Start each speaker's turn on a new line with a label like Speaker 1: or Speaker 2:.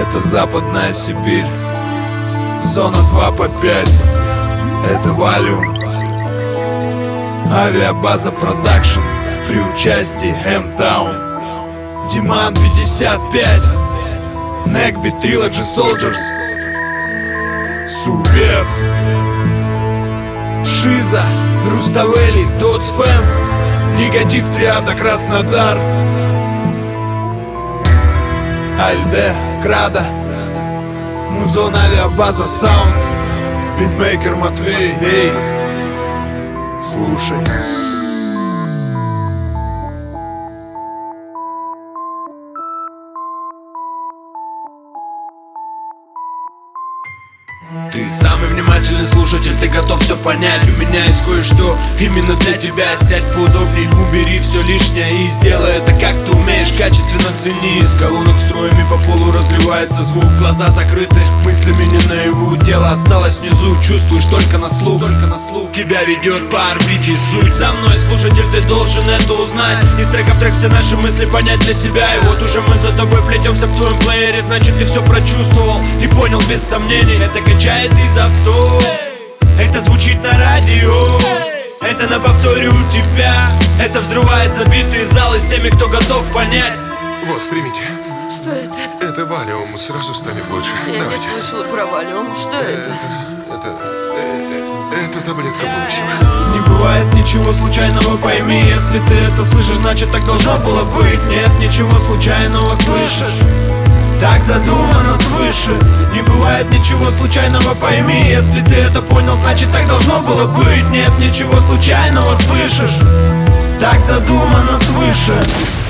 Speaker 1: Это Западная Сибирь, зона 2 по 5. Это Валиум, авиабаза продакшн при участии Хэмтаун, Диман 55, Некби Trilogy Soldiers, Субец, Шиза, Руставели, Доцфэм, Негатив Триада Краснодар, Альде, Крада, Музон, авиабаза Саунд, Битмейкер Матвей. Эй, слушай. Ты самый внимательный слушатель, ты готов все понять. У меня есть кое-что именно для тебя. Сядь поудобней, убери все лишнее и сделай это как ты умеешь. Качественно цени. Из колонок строями по полу разливается звук. Глаза закрыты, мыслями не наяву. Тело осталось внизу, чувствуешь только на слух. Тебя ведет по орбите суть. За мной, слушатель, ты должен это узнать. Из трека в трек все наши мысли понять для себя. И вот уже мы за тобой плетемся в твоем плеере. Значит, ты все прочувствовал и понял без сомнений. Это качает из авто, это звучит на радио, это на повторе у тебя. Это взрывает забитые залы с теми, кто готов понять.
Speaker 2: Вот, примите.
Speaker 3: Что это?
Speaker 2: Это Валиум, сразу станет лучше.
Speaker 3: Я
Speaker 2: Давайте.
Speaker 3: не слышала про Валиум. Что это?
Speaker 2: Это таблетка будущего.
Speaker 1: Не бывает ничего случайного, пойми. Если ты это слышишь, значит так должно было быть. Нет ничего случайного, слышишь? Так задумано свыше. Не бывает ничего случайного, пойми. Если ты это понял, значит так должно было быть. Нет ничего случайного, слышишь? Так задумано свыше.